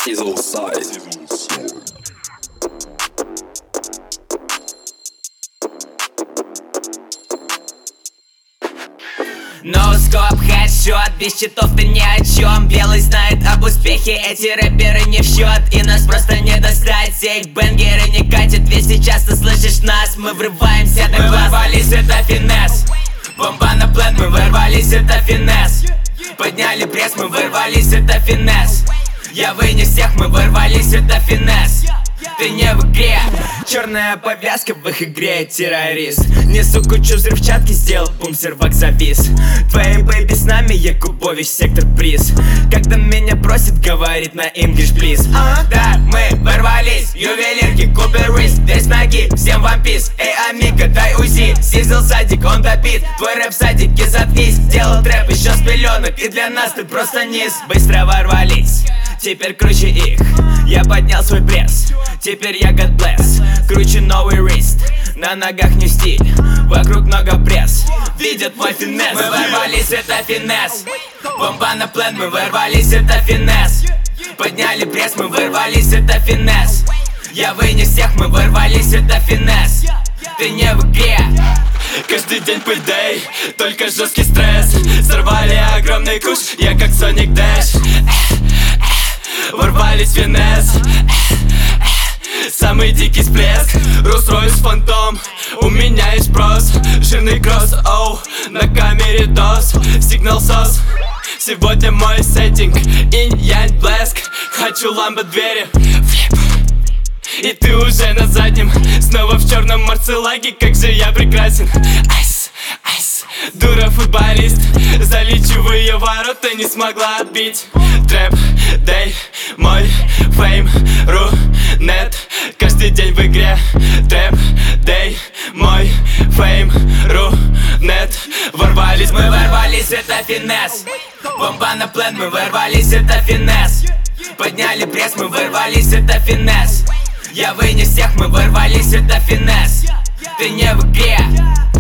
Ноускоп, хэдшот, без счетов ты ни о чем. Белый знает об успехе, эти рэперы не в счет. И нас просто не достать, все их бенгеры не катят. Ведь сейчас ты слышишь нас, мы врываемся до глаз. Мы ворвались, это финесс. Бомба на план, мы ворвались, это финесс. Подняли пресс, мы ворвались, это финесс. Я вынес всех, мы ворвались, это финесс. Ты не в игре. Черная повязка в их игре, террорист. Несу кучу взрывчатки, сделал бум, сервак завис. Твои бэйби с нами, Якубович, сектор приз. Когда меня просит, говорит на English, please. Да, мы ворвались, ювелирки, Купер Рис. Здесь ноги, всем вам пис. Эй, амиго, дай УЗИ. Сизил садик, он допит. Твой рэп садики, заткнись. Сделал трэп еще с пеленок, и для нас ты просто низ. Быстро ворвались, теперь круче их. Я поднял свой пресс, теперь я God bless. Круче новый рист, на ногах не стиль. Вокруг много пресс, видят мой финесс. Мы ворвались, это финесс. Бомба на план, мы ворвались, это финесс. Подняли пресс, мы ворвались, это финесс. Я вынес всех, мы ворвались, это финесс. Ты не в игре. Каждый день пейдей, только жесткий стресс. Сорвали огромный куш, я как Sonic Dash. Ворвались в финесс. Самый дикий всплеск, Rolls-Royce Phantom. У меня есть спрос, жирный кросс, оу. На камере дос, сигнал сос. Сегодня мой сеттинг, инь-янь блеск. Хочу ламбо двери, флип. И ты уже на заднем, снова в черном марцелаге. Как же я прекрасен. Айс, айс, дура футболист. Залечу в ее ворота, не смогла отбить. Трэп, дэй, мой фейм, рунет. Каждый день в игре. Трэп, дэй, мой фейм, рунет. Ворвались, мы ворвались, это финесс. Бомба на план, мы ворвались, это финесс. Подняли пресс, мы ворвались, это финесс. Я вынес всех, мы ворвались, это финесс. Ты не в игре.